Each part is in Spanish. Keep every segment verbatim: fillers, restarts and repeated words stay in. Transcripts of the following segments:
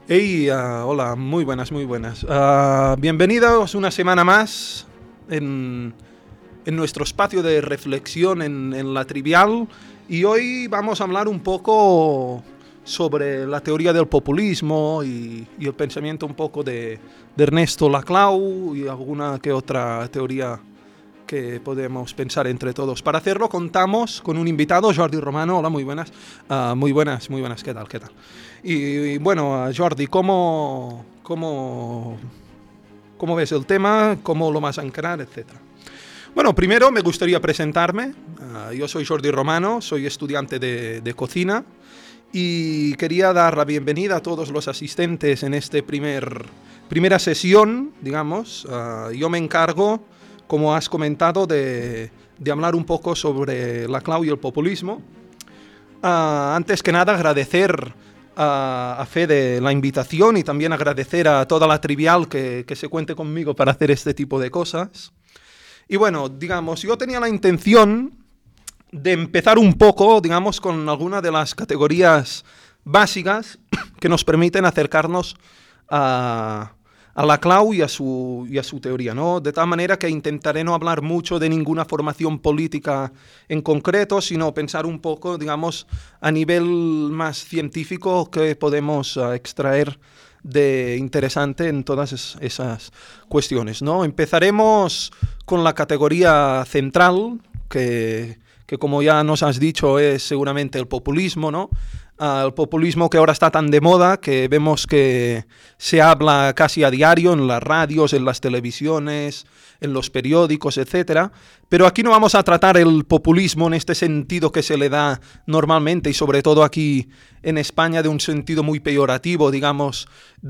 Hey, uh, hola, muy buenas, muy buenas. Uh, bienvenidos una semana más en, en nuestro espacio de reflexión en, en La Trivial. Y hoy vamos a hablar un poco sobre la teoría del populismo y, y el pensamiento un poco de, de Ernesto Laclau y alguna que otra teoría que podemos pensar entre todos. Para hacerlo contamos con un invitado, Jordi Romano. Hola, muy buenas. Uh, muy buenas, muy buenas. ¿Qué tal? ¿Qué tal? Y, y bueno, uh, Jordi, ¿cómo, cómo, ¿cómo ves el tema? ¿Cómo lo vas a encarar? Etcétera. Bueno, primero me gustaría presentarme. Uh, yo soy Jordi Romano, soy estudiante de, de cocina y quería dar la bienvenida a todos los asistentes en esta primer, primera sesión, digamos. Uh, yo me encargo, como has comentado, de, de hablar un poco sobre Laclau y el populismo. Uh, antes que nada, agradecer a, a Fede la invitación y también agradecer a toda La Trivial que, que se cuente conmigo para hacer este tipo de cosas. Y bueno, digamos, yo tenía la intención de empezar un poco, digamos, con alguna de las categorías básicas que nos permiten acercarnos a... a Laclau y a su, y a su teoría, ¿no? De tal manera que intentaré no hablar mucho de ninguna formación política en concreto, sino pensar un poco, digamos, a nivel más científico que podemos uh, extraer de interesante en todas es, esas cuestiones, ¿no? Empezaremos con la categoría central, que, que como ya nos has dicho es seguramente el populismo, ¿no? Uh, el populismo que ahora está tan de moda, que vemos que se habla casi a diario en las radios, en las televisiones, en los periódicos, etcétera. Pero aquí no vamos a tratar el populismo en este sentido que se le da normalmente, y sobre todo aquí en España, de un sentido muy peyorativo, digamos,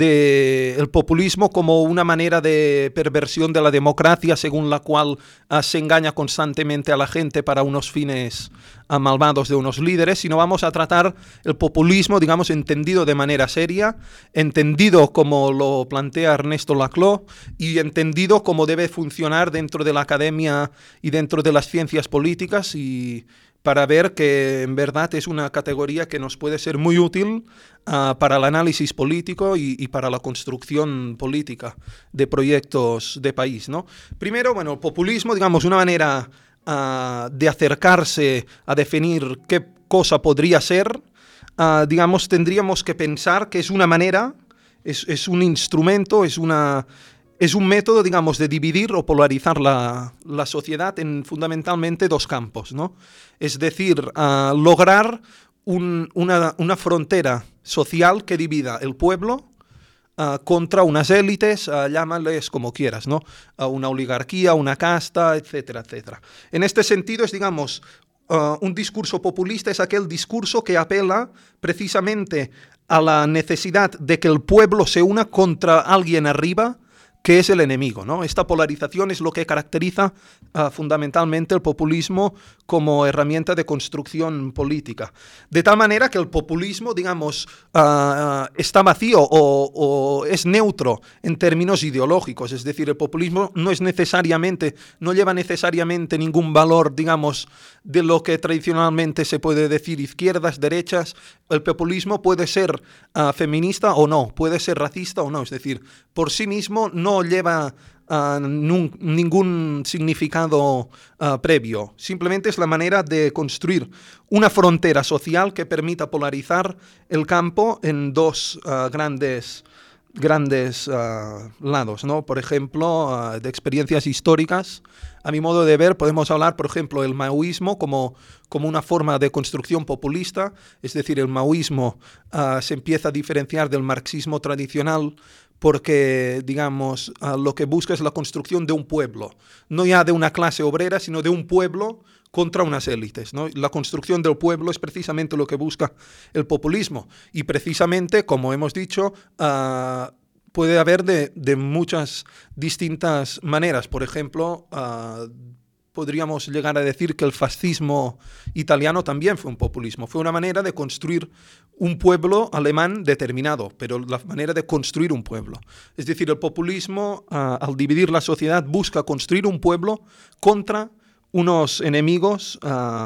de el populismo como una manera de perversión de la democracia, según la cual uh, se engaña constantemente a la gente para unos fines uh, malvados de unos líderes, sino vamos a tratar el populismo, digamos, entendido de manera seria, entendido como lo plantea Ernesto Laclau y entendido como debe funcionar dentro de la academia y dentro de las ciencias políticas, y para ver que en verdad es una categoría que nos puede ser muy útil uh, para el análisis político y, y para la construcción política de proyectos de país, ¿no? Primero, bueno, el populismo, digamos, una manera uh, de acercarse a definir qué cosa podría ser. Uh, digamos, tendríamos que pensar que es una manera, es, es un instrumento, es una... Es un método, digamos, de dividir o polarizar la, la sociedad en fundamentalmente dos campos, ¿no? Es decir, uh, lograr un, una, una frontera social que divida el pueblo uh, contra unas élites, uh, llámales como quieras, ¿no? Uh, una oligarquía, una casta, etcétera, etcétera. En este sentido es, digamos, uh, un discurso populista es aquel discurso que apela precisamente a la necesidad de que el pueblo se una contra alguien arriba, que es el enemigo, ¿no? Esta polarización es lo que caracteriza uh, fundamentalmente el populismo como herramienta de construcción política. De tal manera que el populismo, digamos, uh, está vacío o, o es neutro en términos ideológicos. Es decir, el populismo no es necesariamente, no lleva necesariamente ningún valor, digamos, de lo que tradicionalmente se puede decir izquierdas, derechas. El populismo puede ser uh, feminista o no, puede ser racista o no. Es decir, por sí mismo no lleva uh, nun, ningún significado uh, previo. Simplemente es la manera de construir una frontera social que permita polarizar el campo en dos uh, grandes, grandes uh, lados, ¿no? Por ejemplo, uh, de experiencias históricas, a mi modo de ver, podemos hablar, por ejemplo, del maoísmo como, como una forma de construcción populista. Es decir, el maoísmo uh, se empieza a diferenciar del marxismo tradicional porque, digamos, uh, lo que busca es la construcción de un pueblo, no ya de una clase obrera, sino de un pueblo contra unas élites, ¿no? La construcción del pueblo es precisamente lo que busca el populismo, y precisamente, como hemos dicho, uh, puede haber de, de muchas distintas maneras. Por ejemplo, uh, podríamos llegar a decir que el fascismo italiano también fue un populismo. Fue una manera de construir un pueblo alemán determinado, pero la manera de construir un pueblo. Es decir, el populismo, uh, al dividir la sociedad, busca construir un pueblo contra unos enemigos uh,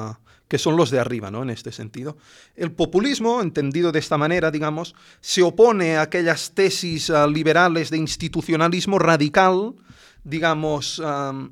que son los de arriba, ¿no? En este sentido. El populismo, entendido de esta manera, digamos, se opone a aquellas tesis uh, liberales de institucionalismo radical, digamos, um,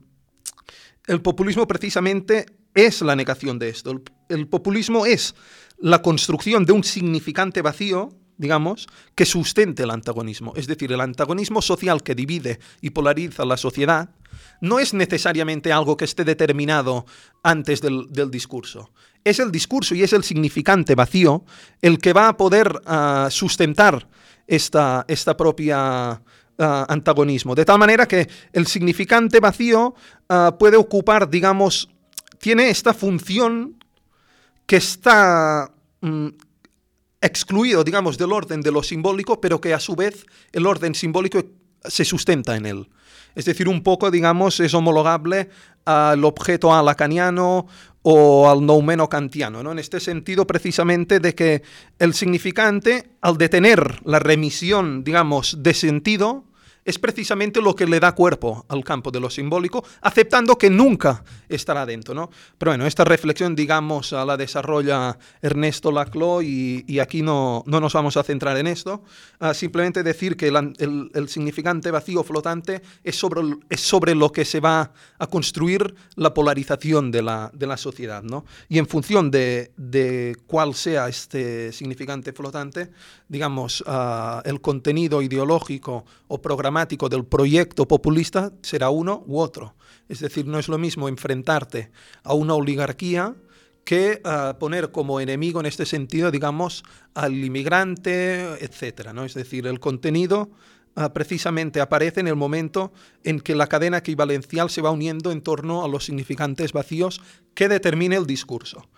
el populismo precisamente es la negación de esto. El, el populismo es la construcción de un significante vacío, digamos, que sustente el antagonismo. Es decir, el antagonismo social que divide y polariza la sociedad no es necesariamente algo que esté determinado antes del, del discurso. Es el discurso y es el significante vacío el que va a poder uh, sustentar esta, esta propia uh, antagonismo. De tal manera que el significante vacío uh, puede ocupar, digamos, tiene esta función que está mm, excluido, digamos, del orden de lo simbólico, pero que a su vez el orden simbólico se sustenta en él. Es decir, un poco, digamos, es homologable al objeto a lacaniano o al noumeno kantiano, ¿no? En este sentido, precisamente, de que el significante, al detener la remisión, digamos, de sentido, es precisamente lo que le da cuerpo al campo de lo simbólico, aceptando que nunca estará dentro, ¿no? Pero bueno, esta reflexión, digamos, la desarrolla Ernesto Laclau y, y aquí no, no nos vamos a centrar en esto. Uh, simplemente decir que el, el, el significante vacío flotante es sobre, es sobre lo que se va a construir la polarización de la, de la sociedad, ¿no? Y en función de, de cuál sea este significante flotante, digamos, uh, el contenido ideológico o programático del proyecto populista será uno u otro. Es decir, no es lo mismo enfrentarte a una oligarquía que uh, poner como enemigo en este sentido, digamos, al inmigrante, etcétera, ¿no? Es decir, el contenido uh, precisamente aparece en el momento en que la cadena equivalencial se va uniendo en torno a los significantes vacíos que determine el discurso.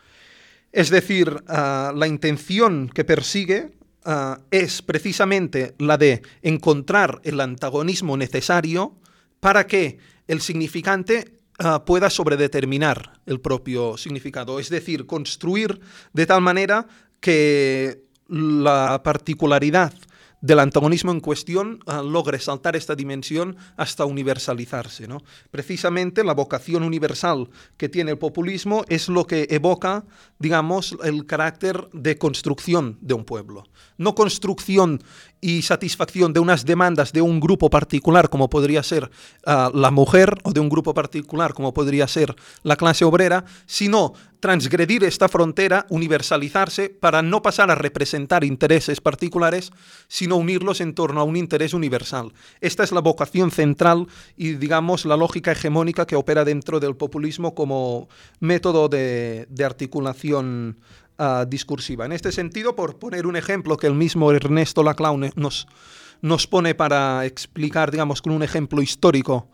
Es decir, uh, la intención que persigue Uh, es precisamente la de encontrar el antagonismo necesario para que el significante uh, pueda sobredeterminar el propio significado. Es decir, construir de tal manera que la particularidad del antagonismo en cuestión uh, logre saltar esta dimensión hasta universalizarse, ¿no? Precisamente la vocación universal que tiene el populismo es lo que evoca, digamos, el carácter de construcción de un pueblo. No construcción y satisfacción de unas demandas de un grupo particular como podría ser uh, la mujer o de un grupo particular como podría ser la clase obrera, sino transgredir esta frontera, universalizarse para no pasar a representar intereses particulares, sino unirlos en torno a un interés universal. Esta es la vocación central y, digamos, la lógica hegemónica que opera dentro del populismo como método de, de articulación Uh, discursiva. En este sentido, por poner un ejemplo que el mismo Ernesto Laclau nos, nos pone para explicar, digamos, con un ejemplo histórico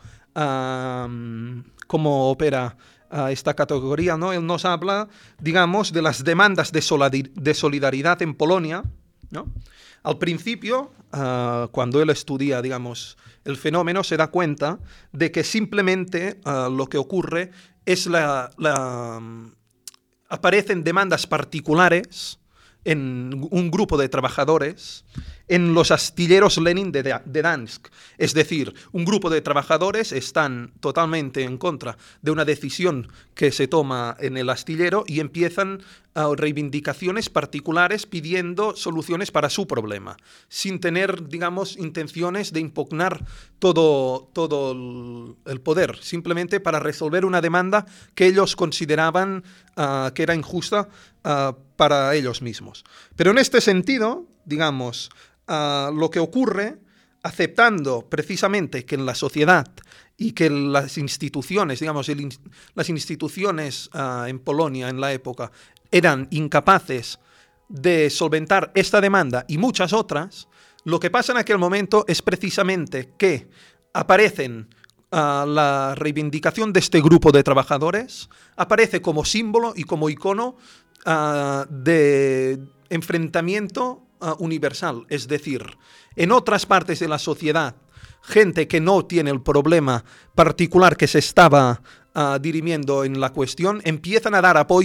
uh, cómo opera uh, esta categoría, ¿no? Él nos habla, digamos, de las demandas de, solidar- de solidaridad en Polonia, ¿no? Al principio, uh, cuando él estudia, digamos, el fenómeno, se da cuenta de que simplemente uh, lo que ocurre es la... la aparecen demandas particulares en un grupo de trabajadores en los astilleros Lenin de, de Dansk. Es decir, un grupo de trabajadores están totalmente en contra de una decisión que se toma en el astillero y empiezan uh, reivindicaciones particulares pidiendo soluciones para su problema, sin tener, digamos, intenciones de impugnar todo, todo el, el poder, simplemente para resolver una demanda que ellos consideraban uh, que era injusta uh, para ellos mismos. Pero en este sentido, digamos, Uh, lo que ocurre, aceptando precisamente que en la sociedad y que las instituciones, digamos, el, las instituciones uh, en Polonia en la época eran incapaces de solventar esta demanda y muchas otras, lo que pasa en aquel momento es precisamente que aparecen uh, la reivindicación de este grupo de trabajadores, aparece como símbolo y como icono uh, de enfrentamiento Uh, universal, es decir, en otras partes de la sociedad, gente que no tiene el problema particular que se estaba uh, dirimiendo en la cuestión, empiezan a dar apoyo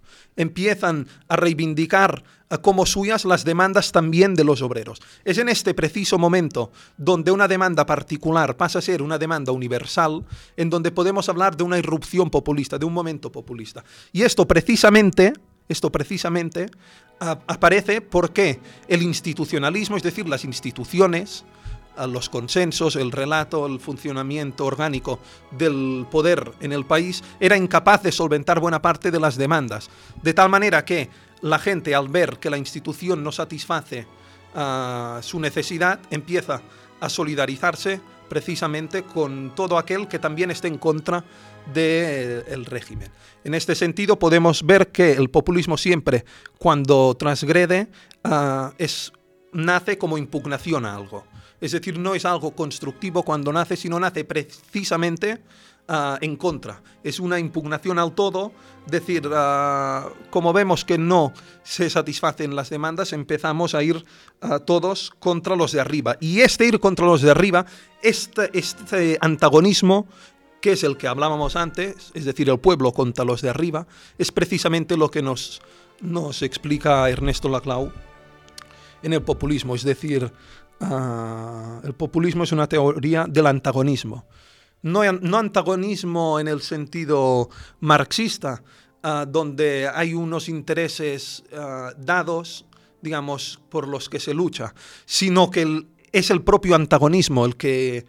empiezan a reivindicar como suyas las demandas también de los obreros. Es en este preciso momento donde una demanda particular pasa a ser una demanda universal, en donde podemos hablar de una irrupción populista, de un momento populista. Y esto precisamente, esto precisamente a, aparece porque el institucionalismo, es decir, las instituciones, los consensos, el relato, el funcionamiento orgánico del poder en el país era incapaz de solventar buena parte de las demandas, de tal manera que la gente, al ver que la institución no satisface uh, su necesidad, empieza a solidarizarse precisamente con todo aquel que también esté en contra del régimen. En este sentido podemos ver que el populismo siempre, cuando transgrede, uh, es, nace como impugnación a algo. Es decir, no es algo constructivo cuando nace, sino nace precisamente uh, en contra. Es una impugnación al todo, es decir, uh, como vemos que no se satisfacen las demandas, empezamos a ir uh, todos contra los de arriba. Y este ir contra los de arriba, este, este antagonismo, que es el que hablábamos antes, es decir, el pueblo contra los de arriba, es precisamente lo que nos, nos explica Ernesto Laclau en el populismo, es decir, Uh, el populismo es una teoría del antagonismo. No, no antagonismo en el sentido marxista, uh, donde hay unos intereses uh, dados, digamos, por los que se lucha, sino que el, es el propio antagonismo el que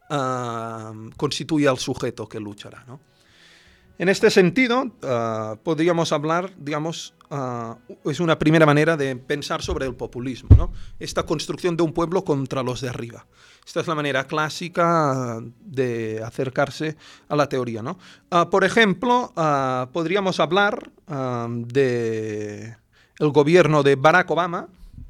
uh, constituye al sujeto que luchará, ¿no? En este sentido, uh, podríamos hablar, digamos, uh, es una primera manera de pensar sobre el populismo, ¿no? Esta construcción de un pueblo contra los de arriba. Esta es la manera clásica de acercarse a la teoría, ¿no? Uh, por ejemplo, uh, podríamos hablar uh, de el gobierno de Barack Obama.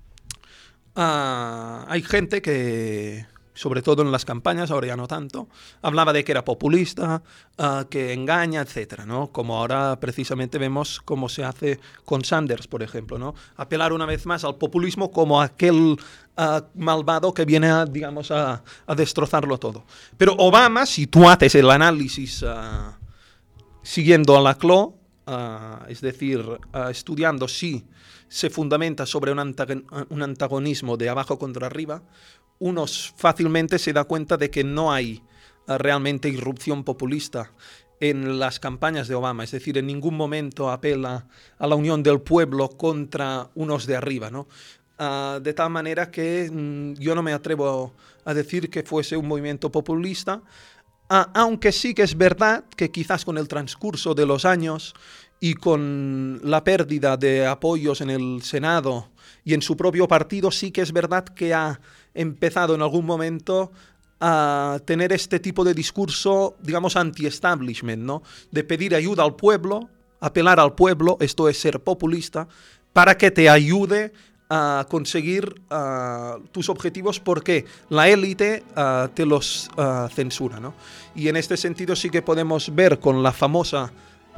Uh, hay gente que, sobre todo en las campañas, ahora ya no tanto, hablaba de que era populista, uh, que engaña, etcétera, ¿no? Como ahora precisamente vemos cómo se hace con Sanders, por ejemplo, ¿no? Apelar una vez más al populismo como aquel uh, malvado que viene a, digamos, a, a destrozarlo todo. Pero Obama, si tú haces el análisis uh, siguiendo a Laclau, uh, es decir, uh, estudiando si se fundamenta sobre un, antagon- un antagonismo de abajo contra arriba, uno fácilmente se da cuenta de que no hay uh, realmente irrupción populista en las campañas de Obama. Es decir, en ningún momento apela a la unión del pueblo contra unos de arriba, ¿no? Uh, de tal manera que mm, yo no me atrevo a decir que fuese un movimiento populista, uh, aunque sí que es verdad que quizás con el transcurso de los años y con la pérdida de apoyos en el Senado y en su propio partido, sí que es verdad que ha empezado en algún momento a tener este tipo de discurso, digamos, anti-establishment, ¿no? De pedir ayuda al pueblo, apelar al pueblo, esto es ser populista, para que te ayude a conseguir uh, tus objetivos, porque la élite uh, te los uh, censura, ¿no? Y en este sentido sí que podemos ver con la famosa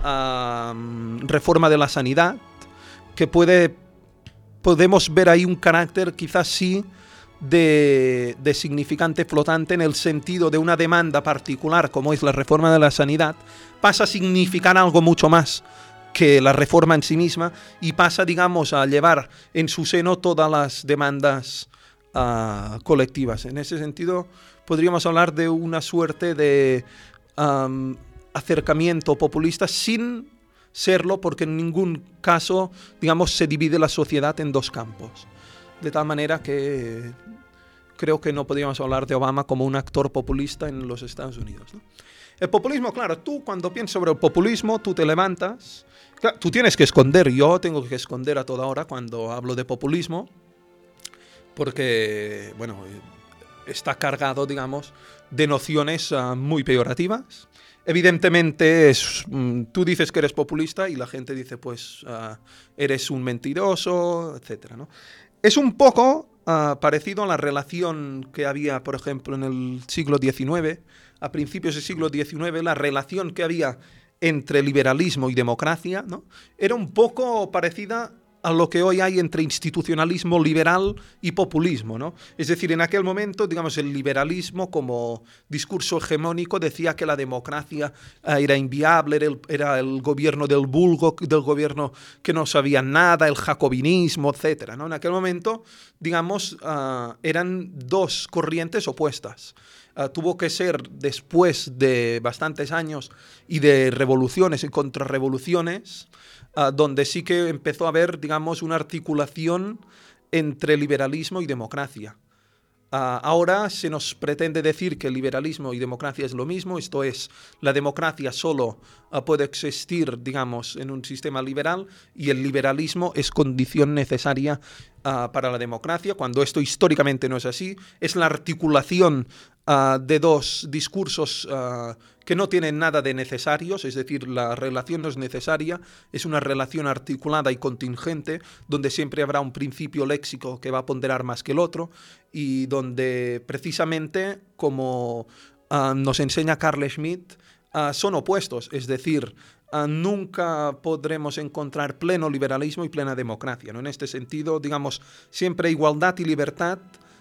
uh, reforma de la sanidad, que puede, podemos ver ahí un carácter quizás sí De, de significante flotante, en el sentido de una demanda particular como es la reforma de la sanidad, pasa a significar algo mucho más que la reforma en sí misma y pasa, digamos, a llevar en su seno todas las demandas uh, colectivas. En ese sentido, podríamos hablar de una suerte de um, acercamiento populista sin serlo, porque en ningún caso, digamos, se divide la sociedad en dos campos. De tal manera que creo que no podríamos hablar de Obama como un actor populista en los Estados Unidos, ¿no? El populismo, claro, tú cuando piensas sobre el populismo, tú te levantas, claro, tú tienes que esconder, yo tengo que esconder a toda hora cuando hablo de populismo, porque, bueno, está cargado, digamos, de nociones uh, muy peyorativas. Evidentemente, es, mm, tú dices que eres populista y la gente dice, pues, uh, eres un mentiroso, etcétera, ¿no? Es un poco uh, parecido a la relación que había, por ejemplo, en el siglo diecinueve, a principios del siglo diecinueve, la relación que había entre liberalismo y democracia, ¿no? Era un poco parecida a lo que hoy hay entre institucionalismo liberal y populismo, ¿no? Es decir, en aquel momento, digamos, el liberalismo como discurso hegemónico decía que la democracia uh, era inviable, era el, era el gobierno del vulgo, del gobierno que no sabía nada, el jacobinismo, etcétera, ¿no? En aquel momento, digamos, uh, eran dos corrientes opuestas. Uh, tuvo que ser después de bastantes años y de revoluciones y contrarrevoluciones, Uh, donde sí que empezó a haber, digamos, una articulación entre liberalismo y democracia. Uh, ahora se nos pretende decir que liberalismo y democracia es lo mismo, esto es, la democracia solo uh, puede existir, digamos, en un sistema liberal y el liberalismo es condición necesaria uh, para la democracia, cuando esto históricamente no es así. Es la articulación uh, de dos discursos uh, que no tienen nada de necesarios, es decir, la relación no es necesaria, es una relación articulada y contingente, donde siempre habrá un principio léxico que va a ponderar más que el otro, y donde precisamente, como uh, nos enseña Carl Schmitt, uh, son opuestos, es decir, uh, nunca podremos encontrar pleno liberalismo y plena democracia, ¿no? En este sentido, digamos, siempre igualdad y libertad,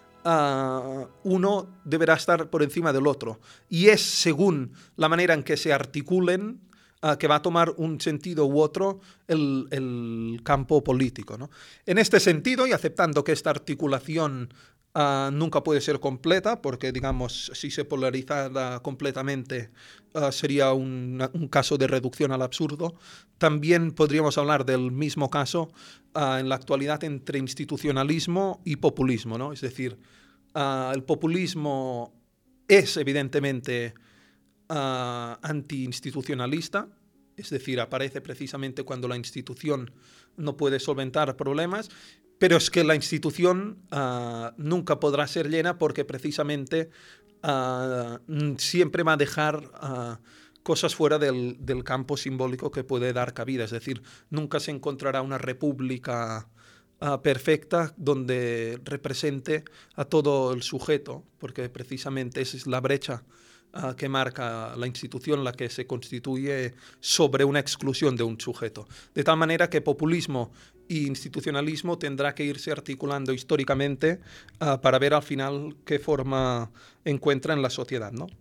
Uh, uno deberá estar por encima del otro, y es según la manera en que se articulen uh, que va a tomar un sentido u otro el, el campo político, ¿no? En este sentido, y aceptando que esta articulación uh, nunca puede ser completa, porque, digamos, si se polarizara completamente uh, sería un, un caso de reducción al absurdo, también podríamos hablar del mismo caso uh, en la actualidad entre institucionalismo y populismo, ¿no? Es decir, uh, el populismo es evidentemente uh, anti-institucionalista, es decir, aparece precisamente cuando la institución no puede solventar problemas, pero es que la institución uh, nunca podrá ser llena porque precisamente uh, siempre va a dejar Uh, cosas fuera del, del campo simbólico que puede dar cabida. Es decir, nunca se encontrará una república uh, perfecta donde represente a todo el sujeto, porque precisamente esa es la brecha uh, que marca la institución, la que se constituye sobre una exclusión de un sujeto. De tal manera que populismo e institucionalismo tendrá que irse articulando históricamente uh, para ver al final qué forma encuentra en la sociedad, ¿no?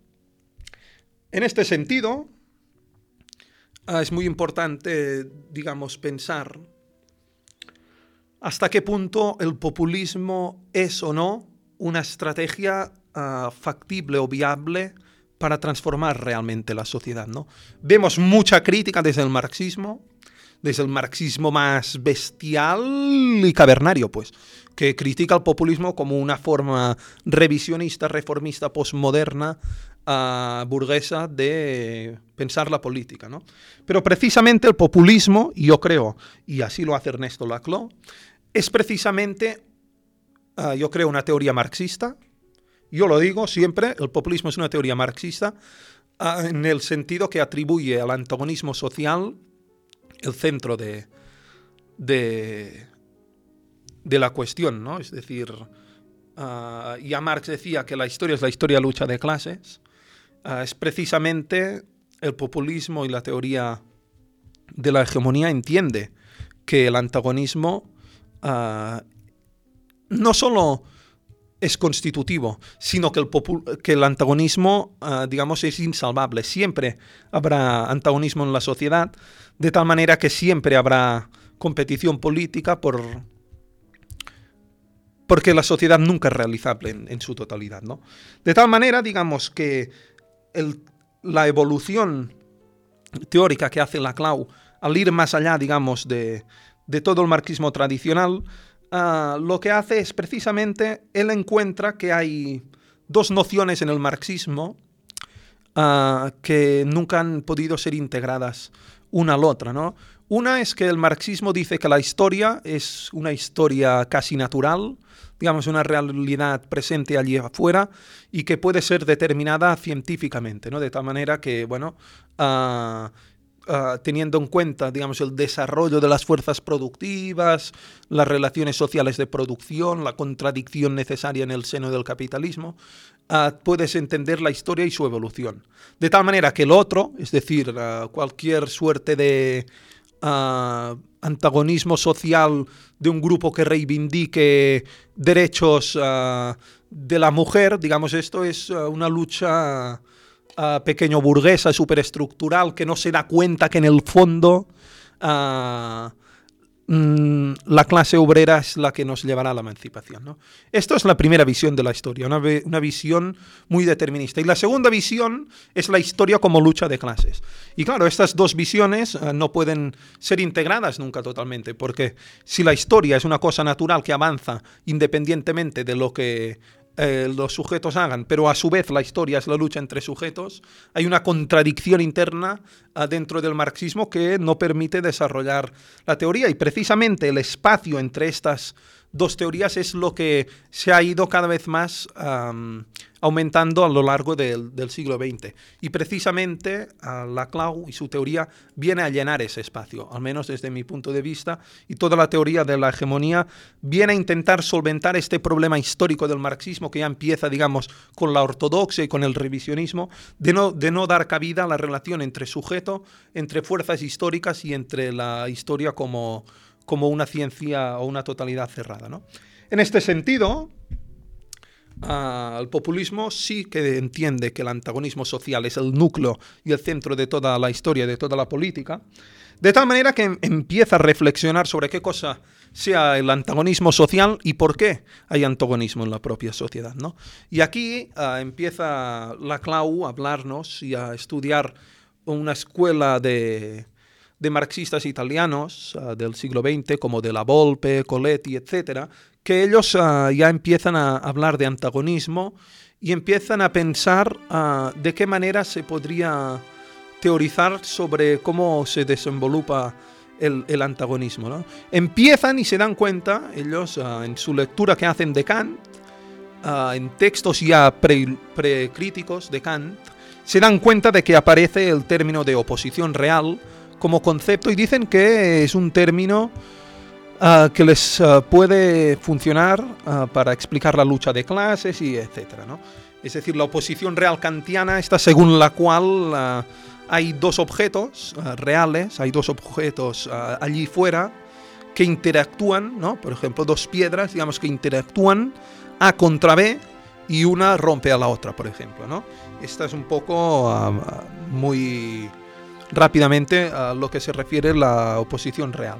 En este sentido, uh, es muy importante, digamos, pensar hasta qué punto el populismo es o no una estrategia uh, factible o viable para transformar realmente la sociedad, ¿no? Vemos mucha crítica desde el marxismo, desde el marxismo más bestial y cavernario, pues, que critica el populismo como una forma revisionista, reformista, posmoderna, Uh, burguesa de pensar la política, ¿no? Pero precisamente el populismo, yo creo, y así lo hace Ernesto Laclau, es precisamente, uh, yo creo, una teoría marxista. Yo lo digo siempre, el populismo es una teoría marxista uh, en el sentido que atribuye al antagonismo social el centro de, de, de la cuestión, ¿no? Es decir, uh, ya Marx decía que la historia es la historia de lucha de clases. Uh, es precisamente el populismo y la teoría de la hegemonía entiende que el antagonismo uh, no solo es constitutivo, sino que el, que el antagonismo, uh, digamos, es insalvable. Siempre habrá antagonismo en la sociedad, de tal manera que siempre habrá competición política por... porque la sociedad nunca es realizable en, en su totalidad, ¿no? De tal manera, digamos, que El, la evolución teórica que hace Laclau al ir más allá, digamos, de, de todo el marxismo tradicional, uh, lo que hace es precisamente, él encuentra que hay dos nociones en el marxismo uh, que nunca han podido ser integradas una al otra, ¿no? Una es que el marxismo dice que la historia es una historia casi natural, digamos, una realidad presente allí afuera y que puede ser determinada científicamente, ¿no? De tal manera que, bueno, uh, uh, teniendo en cuenta, digamos, el desarrollo de las fuerzas productivas, las relaciones sociales de producción, la contradicción necesaria en el seno del capitalismo, uh, puedes entender la historia y su evolución. De tal manera que el otro, es decir, uh, cualquier suerte de uh, antagonismo social de un grupo que reivindique derechos uh, de la mujer, digamos, esto es uh, una lucha uh, pequeño burguesa, superestructural, que no se da cuenta que en el fondo uh, mm, la clase obrera es la que nos llevará a la emancipación, ¿no? Esto es la primera visión de la historia, una, una visión muy determinista. Y la segunda visión es la historia como lucha de clases. Y claro, estas dos visiones uh, no pueden ser integradas nunca totalmente, porque si la historia es una cosa natural que avanza independientemente de lo que Eh, los sujetos hagan, pero a su vez la historia es la lucha entre sujetos, hay una contradicción interna uh, dentro del marxismo que no permite desarrollar la teoría, y precisamente el espacio entre estas dos teorías es lo que se ha ido cada vez más um, aumentando a lo largo del, del siglo veinte. Y precisamente uh, Laclau y su teoría viene a llenar ese espacio, al menos desde mi punto de vista, y toda la teoría de la hegemonía viene a intentar solventar este problema histórico del marxismo que ya empieza, digamos, con la ortodoxia y con el revisionismo, de no, de no dar cabida a la relación entre sujeto, entre fuerzas históricas y entre la historia como como una ciencia o una totalidad cerrada, ¿no? En este sentido, uh, el populismo sí que entiende que el antagonismo social es el núcleo y el centro de toda la historia, de toda la política, de tal manera que empieza a reflexionar sobre qué cosa sea el antagonismo social y por qué hay antagonismo en la propia sociedad, ¿no? Y aquí uh, empieza Laclau a hablarnos y a estudiar una escuela de... de marxistas italianos uh, del siglo veinte, como de La Volpe, Coletti, etcétera, que ellos uh, ya empiezan a hablar de antagonismo y empiezan a pensar uh, de qué manera se podría teorizar sobre cómo se desenvolupa el, el antagonismo, ¿no? Empiezan y se dan cuenta, ellos, uh, en su lectura que hacen de Kant, uh, en textos ya pre, precríticos de Kant, se dan cuenta de que aparece el término de oposición real como concepto, y dicen que es un término uh, que les uh, puede funcionar uh, para explicar la lucha de clases y etcétera, ¿no? Es decir, la oposición real kantiana está según la cual uh, hay dos objetos uh, reales, hay dos objetos uh, allí fuera que interactúan, ¿no? Por ejemplo, dos piedras, digamos, que interactúan A contra B y una rompe a la otra, por ejemplo, ¿no? Esta es un poco uh, muy rápidamente a lo que se refiere a la oposición real.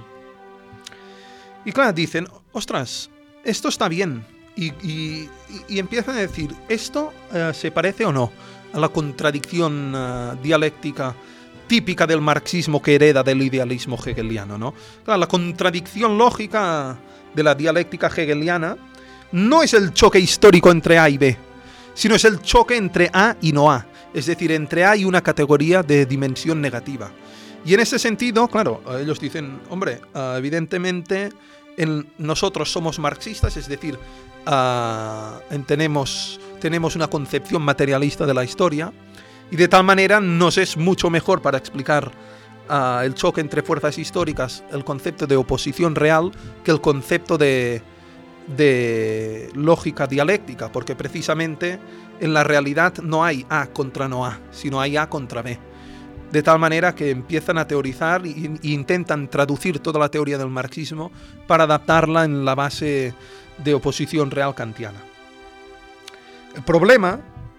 Y claro, dicen, ostras, esto está bien. Y, y, y empiezan a decir, ¿esto uh, se parece o no a la contradicción uh, dialéctica típica del marxismo que hereda del idealismo hegeliano, ¿no? Claro, la contradicción lógica de la dialéctica hegeliana no es el choque histórico entre A y B, sino es el choque entre A y no A. Es decir, entre A y una categoría de dimensión negativa. Y en ese sentido, claro, ellos dicen, hombre, uh, evidentemente en, nosotros somos marxistas, es decir, uh, tenemos, tenemos una concepción materialista de la historia, y de tal manera nos es mucho mejor para explicar uh, el choque entre fuerzas históricas, el concepto de oposición real, que el concepto de, de lógica dialéctica, porque precisamente en la realidad no hay A contra no A, sino hay A contra B. De tal manera que empiezan a teorizar e intentan traducir toda la teoría del marxismo para adaptarla en la base de oposición real kantiana. El problema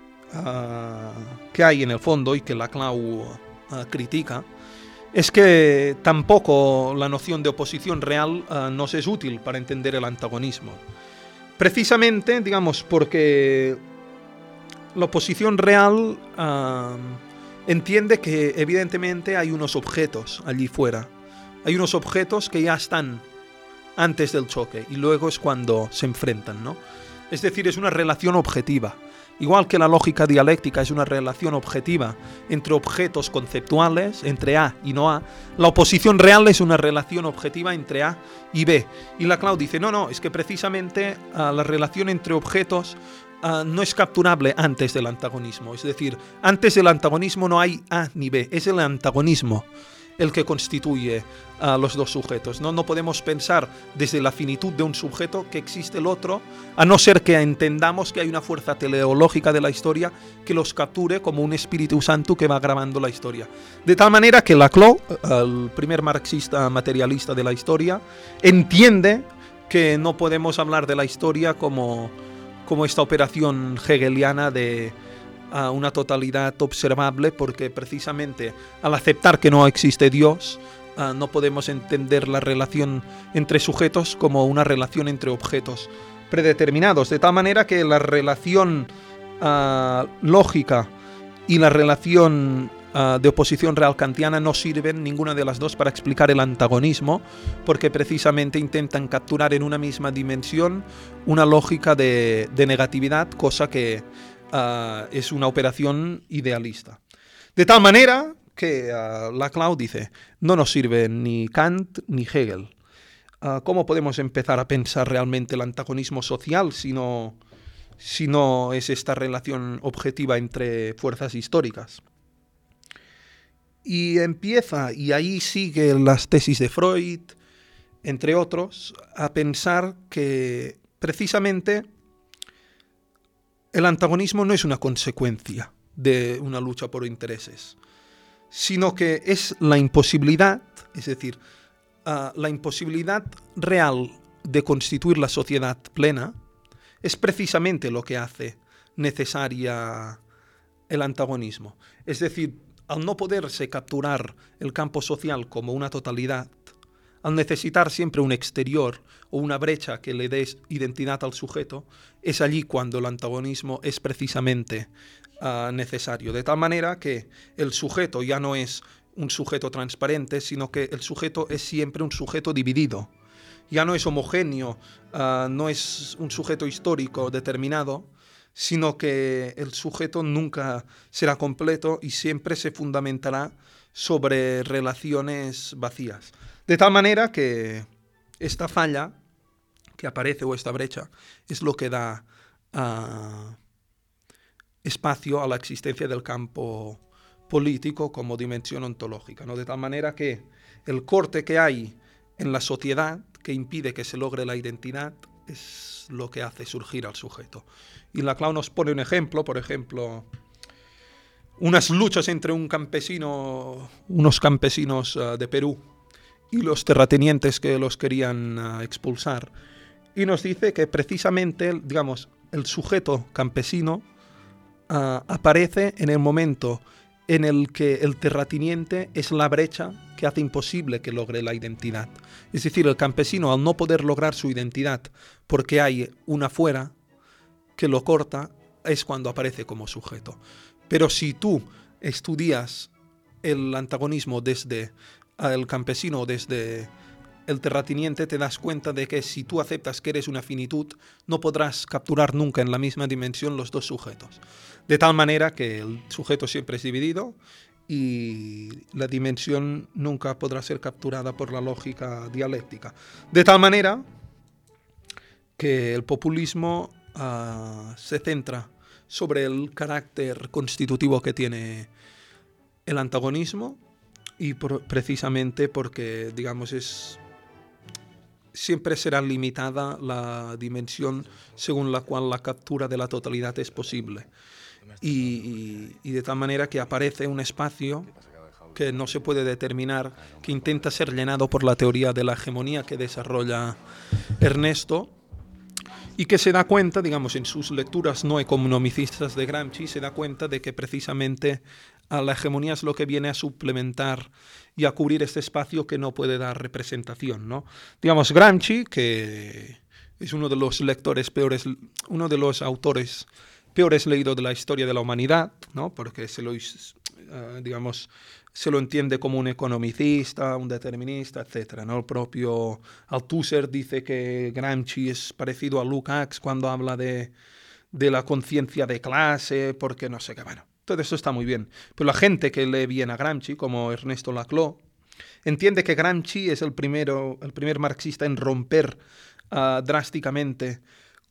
uh, que hay en el fondo y que Laclau uh, critica es que tampoco la noción de oposición real uh, nos es útil para entender el antagonismo. Precisamente, digamos, porque la oposición real uh, entiende que evidentemente hay unos objetos allí fuera. Hay unos objetos que ya están antes del choque y luego es cuando se enfrentan, ¿no? Es decir, es una relación objetiva. Igual que la lógica dialéctica es una relación objetiva entre objetos conceptuales, entre A y no A, la oposición real es una relación objetiva entre A y B. Y Laclau dice, no, no, es que precisamente uh, la relación entre objetos Uh, no es capturable antes del antagonismo. Es decir, antes del antagonismo no hay A ni B, es el antagonismo el que constituye a los dos sujetos, ¿no? No podemos pensar desde la finitud de un sujeto que existe el otro, a no ser que entendamos que hay una fuerza teleológica de la historia que los capture como un Espíritu Santo que va grabando la historia. De tal manera que Laclau, el primer marxista materialista de la historia, entiende que no podemos hablar de la historia como, como esta operación hegeliana de a una totalidad observable, porque precisamente al aceptar que no existe Dios, uh, no podemos entender la relación entre sujetos como una relación entre objetos predeterminados, de tal manera que la relación uh, lógica y la relación uh, de oposición real kantiana no sirven ninguna de las dos para explicar el antagonismo, porque precisamente intentan capturar en una misma dimensión una lógica de, de negatividad, cosa que Uh, es una operación idealista. De tal manera que uh, Laclau dice, no nos sirve ni Kant ni Hegel. Uh, ¿Cómo podemos empezar a pensar realmente el antagonismo social si no, si no es esta relación objetiva entre fuerzas históricas? Y empieza, y ahí sigue las tesis de Freud, entre otros, a pensar que precisamente el antagonismo no es una consecuencia de una lucha por intereses, sino que es la imposibilidad, es decir, uh, la imposibilidad real de constituir la sociedad plena, es precisamente lo que hace necesaria el antagonismo. Es decir, al no poderse capturar el campo social como una totalidad, al necesitar siempre un exterior o una brecha que le dé identidad al sujeto, es allí cuando el antagonismo es precisamente uh, necesario. De tal manera que el sujeto ya no es un sujeto transparente, sino que el sujeto es siempre un sujeto dividido. Ya no es homogéneo, uh, no es un sujeto histórico determinado, sino que el sujeto nunca será completo y siempre se fundamentará sobre relaciones vacías. De tal manera que esta falla que aparece, o esta brecha, es lo que da uh, espacio a la existencia del campo político como dimensión ontológica, ¿no? De tal manera que el corte que hay en la sociedad que impide que se logre la identidad es lo que hace surgir al sujeto. Y Laclau nos pone un ejemplo, por ejemplo, unas luchas entre un campesino, unos campesinos uh, de Perú y los terratenientes que los querían uh, expulsar. Y nos dice que precisamente, digamos, el sujeto campesino uh, aparece en el momento en el que el terrateniente es la brecha que hace imposible que logre la identidad. Es decir, el campesino, al no poder lograr su identidad porque hay una fuera que lo corta, es cuando aparece como sujeto. Pero si tú estudias el antagonismo desde el campesino, desde el terrateniente, te das cuenta de que si tú aceptas que eres una finitud, no podrás capturar nunca en la misma dimensión los dos sujetos. De tal manera que el sujeto siempre es dividido y la dimensión nunca podrá ser capturada por la lógica dialéctica. De tal manera que el populismo uh, se centra sobre el carácter constitutivo que tiene el antagonismo y por, precisamente porque, digamos, es siempre será limitada la dimensión según la cual la captura de la totalidad es posible. Y, y, y de tal manera que aparece un espacio que no se puede determinar, que intenta ser llenado por la teoría de la hegemonía que desarrolla Ernesto, y que se da cuenta, digamos, en sus lecturas no economicistas de Gramsci, se da cuenta de que precisamente a la hegemonía es lo que viene a suplementar y a cubrir este espacio que no puede dar representación, ¿no? Digamos, Gramsci, que es uno de los lectores peores, uno de los autores peores leídos de la historia de la humanidad, ¿no? Porque se lo, uh, digamos, se lo entiende como un economicista, un determinista, etcétera, ¿no? El propio Althusser dice que Gramsci es parecido a Lukács cuando habla de, de la conciencia de clase, porque no sé qué, bueno, todo eso está muy bien. Pero la gente que lee bien a Gramsci, como Ernesto Laclau, entiende que Gramsci es el, primero, el primer marxista en romper uh, drásticamente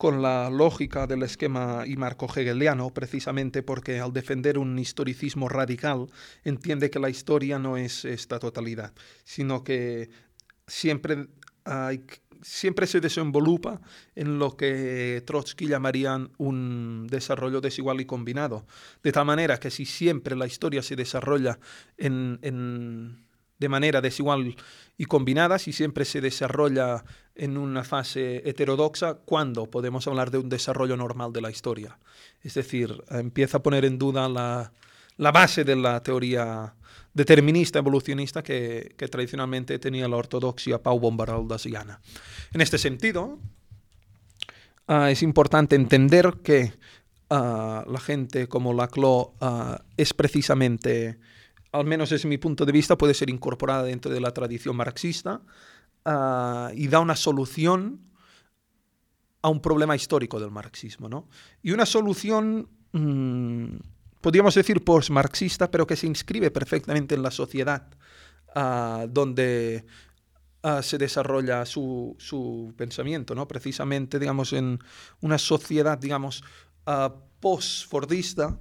con la lógica del esquema y marco hegeliano, precisamente porque al defender un historicismo radical entiende que la historia no es esta totalidad, sino que siempre, hay, siempre se desenvolupa en lo que Trotsky llamarían un desarrollo desigual y combinado, de tal manera que si siempre la historia se desarrolla en... en de manera desigual y combinada, si siempre se desarrolla en una fase heterodoxa, ¿cuándo podemos hablar de un desarrollo normal de la historia? Es decir, empieza a poner en duda la, la base de la teoría determinista evolucionista que, que tradicionalmente tenía la ortodoxia Pau Bombarol-Daciana. En este sentido, uh, es importante entender que uh, la gente como Laclau uh, es precisamente, al menos desde mi punto de vista, puede ser incorporada dentro de la tradición marxista uh, y da una solución a un problema histórico del marxismo, ¿no? Y una solución, mmm, podríamos decir, post-marxista, pero que se inscribe perfectamente en la sociedad uh, donde uh, se desarrolla su, su pensamiento, ¿no? Precisamente, digamos, en una sociedad, digamos, uh, post-fordista,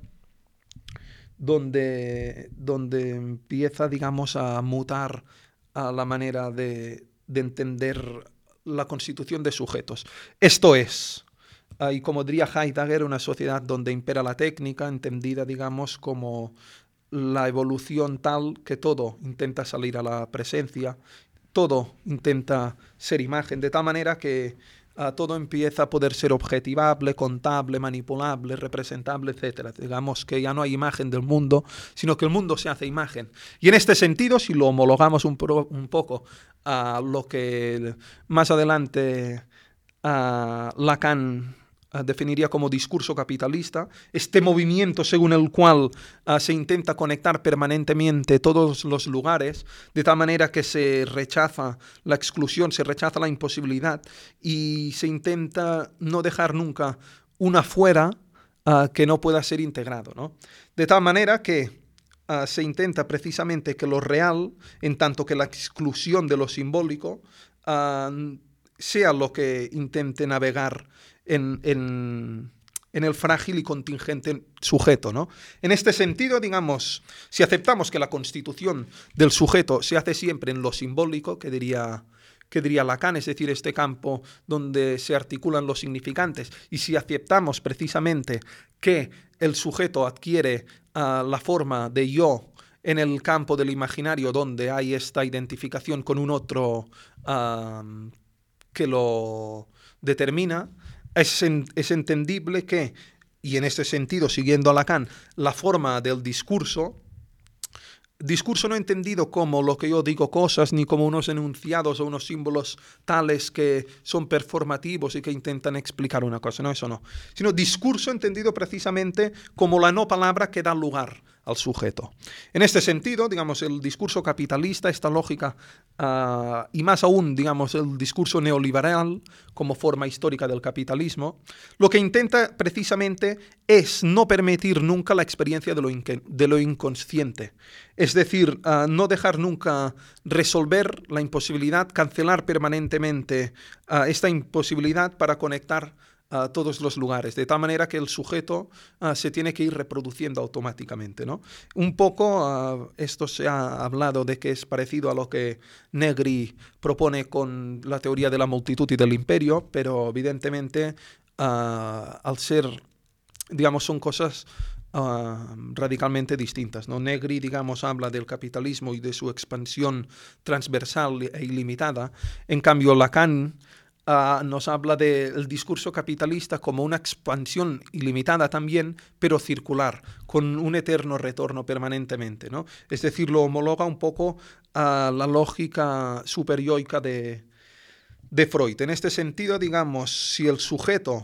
Donde, donde empieza, digamos, a mutar a la manera de, de entender la constitución de sujetos. Esto es, uh, y como diría Heidegger, una sociedad donde impera la técnica, entendida, digamos, como la evolución tal que todo intenta salir a la presencia, todo intenta ser imagen, de tal manera que Uh, todo empieza a poder ser objetivable, contable, manipulable, representable, etcétera. Digamos que ya no hay imagen del mundo, sino que el mundo se hace imagen. Y en este sentido, si lo homologamos un, pro, un poco a lo que más adelante uh, Lacan uh, definiría como discurso capitalista, este movimiento según el cual uh, se intenta conectar permanentemente todos los lugares, de tal manera que se rechaza la exclusión, se rechaza la imposibilidad y se intenta no dejar nunca una fuera uh, que no pueda ser integrado, ¿no? De tal manera que uh, se intenta precisamente que lo real, en tanto que la exclusión de lo simbólico, uh, sea lo que intente navegar en, en, en el frágil y contingente sujeto, ¿no? En este sentido, digamos, si aceptamos que la constitución del sujeto se hace siempre en lo simbólico, que diría, que diría Lacan, es decir, este campo donde se articulan los significantes, y si aceptamos precisamente que el sujeto adquiere uh, la forma de yo en el campo del imaginario, donde hay esta identificación con un otro uh, que lo determina, es, en, es entendible que, y en este sentido, siguiendo a Lacan, la forma del discurso, discurso no entendido como lo que yo digo cosas, ni como unos enunciados o unos símbolos tales que son performativos y que intentan explicar una cosa, no, eso no, sino discurso entendido precisamente como la no palabra que da lugar al sujeto. En este sentido, digamos, el discurso capitalista, esta lógica, uh, y más aún, digamos, el discurso neoliberal como forma histórica del capitalismo, lo que intenta precisamente es no permitir nunca la experiencia de lo, de lo inconsciente. Es decir, uh, no dejar nunca resolver la imposibilidad, cancelar permanentemente uh, esta imposibilidad para conectar a uh, todos los lugares, de tal manera que el sujeto uh, se tiene que ir reproduciendo automáticamente, ¿no? Un poco, uh, esto se ha hablado de que es parecido a lo que Negri propone con la teoría de la multitud y del imperio, pero evidentemente uh, al ser, digamos, son cosas uh, radicalmente distintas, ¿no? Negri, digamos, habla del capitalismo y de su expansión transversal e ilimitada, en cambio Lacan Uh, nos habla del discurso capitalista como una expansión ilimitada también, pero circular, con un eterno retorno permanentemente, ¿no? Es decir, lo homologa un poco a la lógica superyoica de, de Freud. En este sentido, digamos, si el sujeto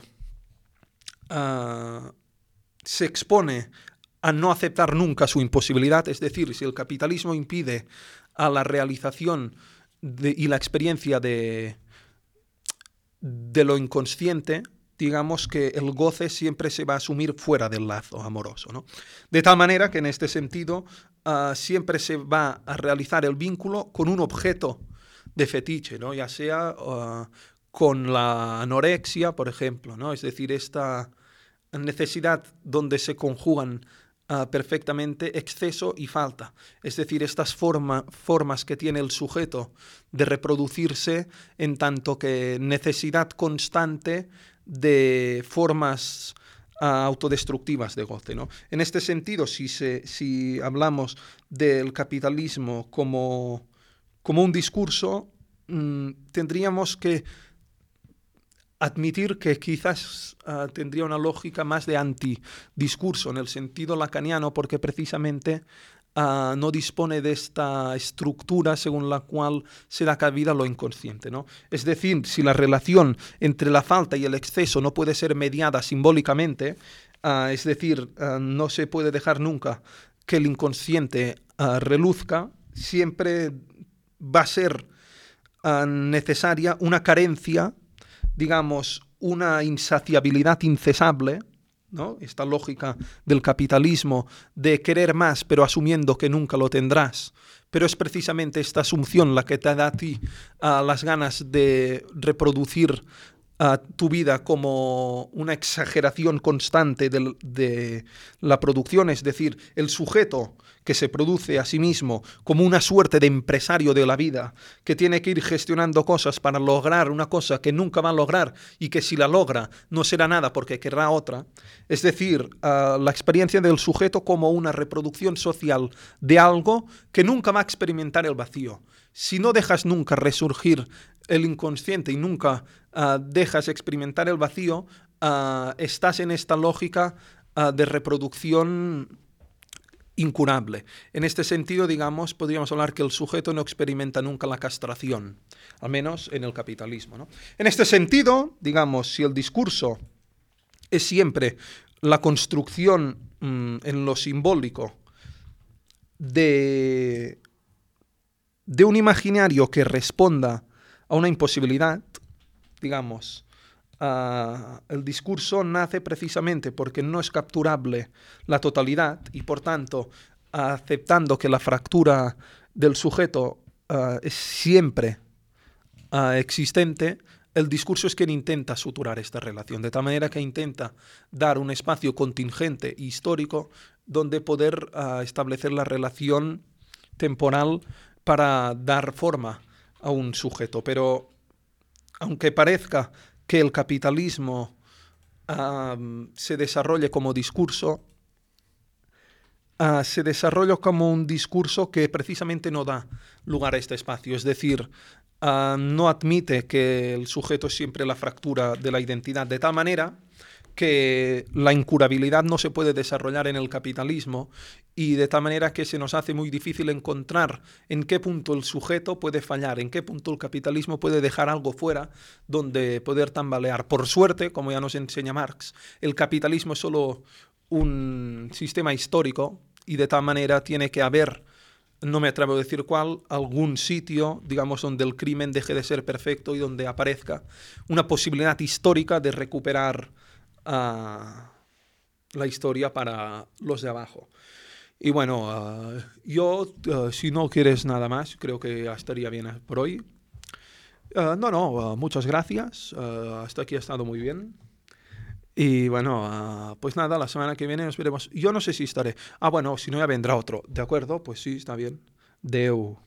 uh, se expone a no aceptar nunca su imposibilidad, es decir, si el capitalismo impide a la realización de, y la experiencia de de lo inconsciente, digamos que el goce siempre se va a asumir fuera del lazo amoroso, ¿no? De tal manera que en este sentido uh, siempre se va a realizar el vínculo con un objeto de fetiche, ¿no? Ya sea uh, con la anorexia, por ejemplo, ¿no? Es decir, esta necesidad donde se conjugan uh, perfectamente exceso y falta. Es decir, estas forma, formas que tiene el sujeto de reproducirse en tanto que necesidad constante de formas uh, autodestructivas de goce, ¿no? En este sentido, si, se, si hablamos del capitalismo como, como un discurso, mmm, tendríamos que admitir que quizás uh, tendría una lógica más de antidiscurso en el sentido lacaniano, porque precisamente uh, no dispone de esta estructura según la cual se da cabida lo inconsciente, ¿no? Es decir, si la relación entre la falta y el exceso no puede ser mediada simbólicamente, uh, es decir, uh, no se puede dejar nunca que el inconsciente uh, reluzca, siempre va a ser uh, necesaria una carencia, digamos, una insaciabilidad incesable, ¿no? Esta lógica del capitalismo de querer más, pero asumiendo que nunca lo tendrás. Pero es precisamente esta asunción la que te da a ti uh, las ganas de reproducir uh, tu vida como una exageración constante de, de la producción, es decir, el sujeto que se produce a sí mismo como una suerte de empresario de la vida, que tiene que ir gestionando cosas para lograr una cosa que nunca va a lograr y que si la logra no será nada porque querrá otra. Es decir, uh, la experiencia del sujeto como una reproducción social de algo que nunca va a experimentar el vacío. Si no dejas nunca resurgir el inconsciente y nunca uh, dejas experimentar el vacío, uh, estás en esta lógica uh, de reproducción incurable. En este sentido, digamos, podríamos hablar que el sujeto no experimenta nunca la castración, al menos en el capitalismo, ¿no? En este sentido, digamos, si el discurso es siempre la construcción mmm, en lo simbólico de, de un imaginario que responda a una imposibilidad, digamos, Uh, el discurso nace precisamente porque no es capturable la totalidad y, por tanto, uh, aceptando que la fractura del sujeto uh, es siempre uh, existente, el discurso es quien intenta suturar esta relación, de tal manera que intenta dar un espacio contingente e histórico donde poder uh, establecer la relación temporal para dar forma a un sujeto. Pero, aunque parezca que el capitalismo uh, se desarrolle como discurso, uh, se desarrolla como un discurso que precisamente no da lugar a este espacio. Es decir, uh, no admite que el sujeto es siempre la fractura de la identidad, de tal manera que la incurabilidad no se puede desarrollar en el capitalismo y de tal manera que se nos hace muy difícil encontrar en qué punto el sujeto puede fallar, en qué punto el capitalismo puede dejar algo fuera donde poder tambalear. Por suerte, como ya nos enseña Marx, el capitalismo es solo un sistema histórico y de tal manera tiene que haber, no me atrevo a decir cuál, algún sitio, digamos, donde el crimen deje de ser perfecto y donde aparezca una posibilidad histórica de recuperar Uh, la historia para los de abajo. Y bueno, uh, yo, uh, si no quieres nada más, creo que ya estaría bien por hoy. Uh, no, no, uh, muchas gracias. Uh, hasta aquí ha estado muy bien. Y bueno, uh, pues nada, la semana que viene nos veremos. Yo no sé si estaré. Ah, bueno, si no ya vendrá otro. ¿De acuerdo? Pues sí, está bien. Deu.